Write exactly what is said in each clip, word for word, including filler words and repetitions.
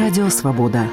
Радио «Свобода».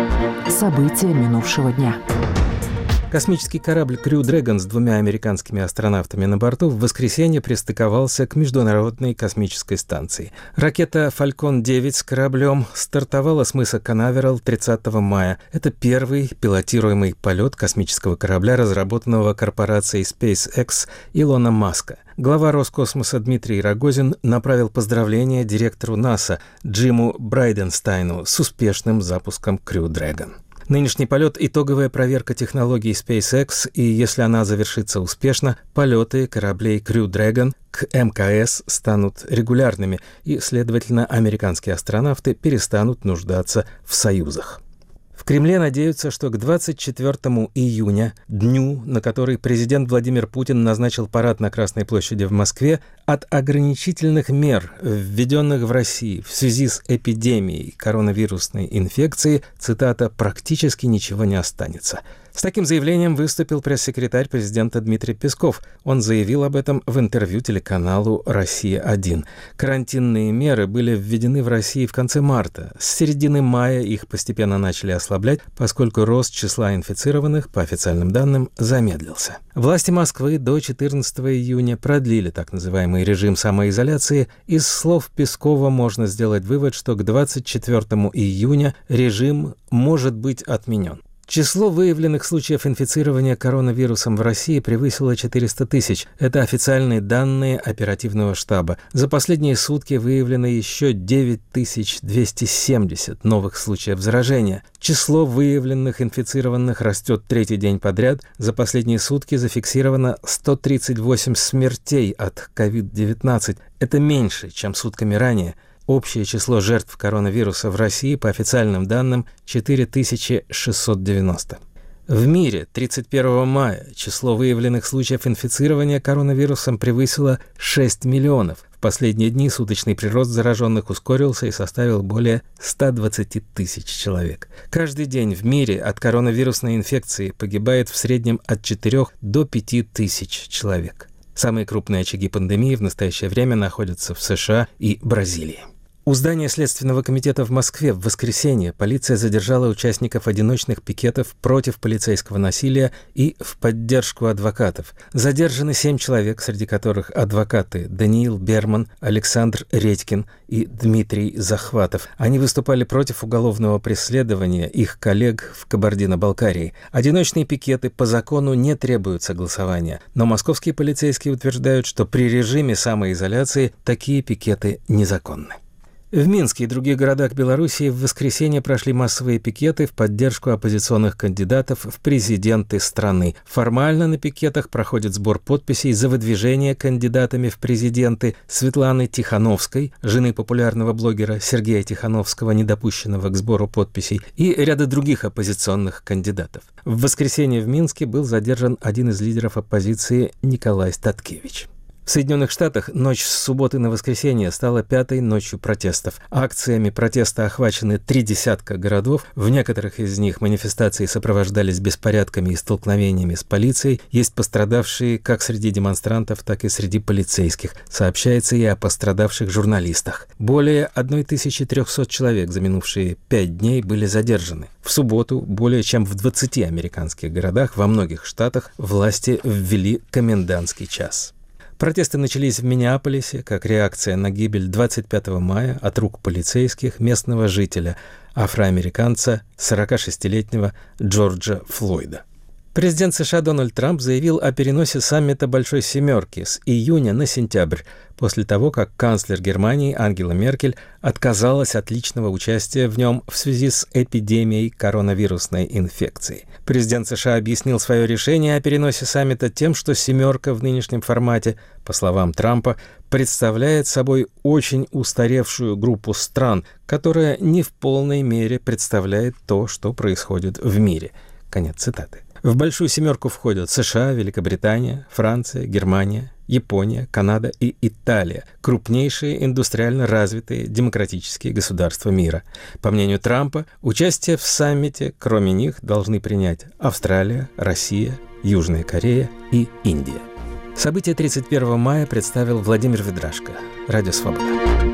События минувшего дня. Космический корабль Crew Dragon с двумя американскими астронавтами на борту в воскресенье пристыковался к Международной космической станции. Ракета Falcon девять с кораблем стартовала с мыса Канаверал тридцатого мая. Это первый пилотируемый полет космического корабля, разработанного корпорацией SpaceX Илона Маска. Глава Роскосмоса Дмитрий Рогозин направил поздравления директору НАСА Джиму Брайденстайну с успешным запуском Crew Dragon. Нынешний полет – итоговая проверка технологий SpaceX, и если она завершится успешно, полеты кораблей Crew Dragon к эм ка эс станут регулярными, и, следовательно, американские астронавты перестанут нуждаться в союзах. В Кремле надеются, что к двадцать четвёртому июня, дню, на который президент Владимир Путин назначил парад на Красной площади в Москве, от ограничительных мер, введенных в России в связи с эпидемией коронавирусной инфекции, цитата, «практически ничего не останется». С таким заявлением выступил пресс-секретарь президента Дмитрий Песков. Он заявил об этом в интервью телеканалу «Россия-один». Карантинные меры были введены в России в конце марта. С середины мая их постепенно начали ослаблять, поскольку рост числа инфицированных, по официальным данным, замедлился. Власти Москвы до четырнадцатого июня продлили так называемый режим самоизоляции. Из слов Пескова можно сделать вывод, что к двадцать четвёртому июня режим может быть отменен. Число выявленных случаев инфицирования коронавирусом в России превысило четыреста тысяч. Это официальные данные оперативного штаба. За последние сутки выявлено еще девять тысяч двести семьдесят новых случаев заражения. Число выявленных инфицированных растет третий день подряд. За последние сутки зафиксировано сто тридцать восемь смертей от ковид девятнадцать. Это меньше, чем сутками ранее. Общее число жертв коронавируса в России, по официальным данным, четыре тысячи шестьсот девяносто. В мире тридцать первого мая число выявленных случаев инфицирования коронавирусом превысило шесть миллионов. В последние дни суточный прирост зараженных ускорился и составил более ста двадцати тысяч человек. Каждый день в мире от коронавирусной инфекции погибает в среднем от четырёх до пяти тысяч человек. Самые крупные очаги пандемии в настоящее время находятся в США и Бразилии. У здания Следственного комитета в Москве в воскресенье полиция задержала участников одиночных пикетов против полицейского насилия и в поддержку адвокатов. Задержаны семь человек, среди которых адвокаты Даниил Берман, Александр Редькин и Дмитрий Захватов. Они выступали против уголовного преследования их коллег в Кабардино-Балкарии. Одиночные пикеты по закону не требуют согласования, но московские полицейские утверждают, что при режиме самоизоляции такие пикеты незаконны. В Минске и других городах Белоруссии в воскресенье прошли массовые пикеты в поддержку оппозиционных кандидатов в президенты страны. Формально на пикетах проходит сбор подписей за выдвижение кандидатами в президенты Светланы Тихановской, жены популярного блогера Сергея Тихановского, недопущенного к сбору подписей, и ряда других оппозиционных кандидатов. В воскресенье в Минске был задержан один из лидеров оппозиции Николай Статкевич. В Соединенных Штатах ночь с субботы на воскресенье стала пятой ночью протестов. Акциями протеста охвачены три десятка городов. В некоторых из них манифестации сопровождались беспорядками и столкновениями с полицией. Есть пострадавшие как среди демонстрантов, так и среди полицейских. Сообщается и о пострадавших журналистах. Более тысяча триста человек за минувшие пять дней были задержаны. В субботу более чем в двадцати американских городах во многих штатах власти ввели комендантский час. Протесты начались в Миннеаполисе как реакция на гибель двадцать пятого мая от рук полицейских местного жителя, афроамериканца сорокашестилетнего Джорджа Флойда. Президент США Дональд Трамп заявил о переносе саммита Большой Семерки с июня на сентябрь, после того, как канцлер Германии Ангела Меркель отказалась от личного участия в нем в связи с эпидемией коронавирусной инфекции. Президент США объяснил свое решение о переносе саммита тем, что «семерка» в нынешнем формате, по словам Трампа, представляет собой очень устаревшую группу стран, которая не в полной мере представляет то, что происходит в мире. Конец цитаты. В «Большую семерку» входят США, Великобритания, Франция, Германия, Япония, Канада и Италия – крупнейшие индустриально развитые демократические государства мира. По мнению Трампа, участие в саммите, кроме них, должны принять Австралия, Россия, Южная Корея и Индия. События тридцать первого мая представил Владимир Ведрашко. Радио «Свобода».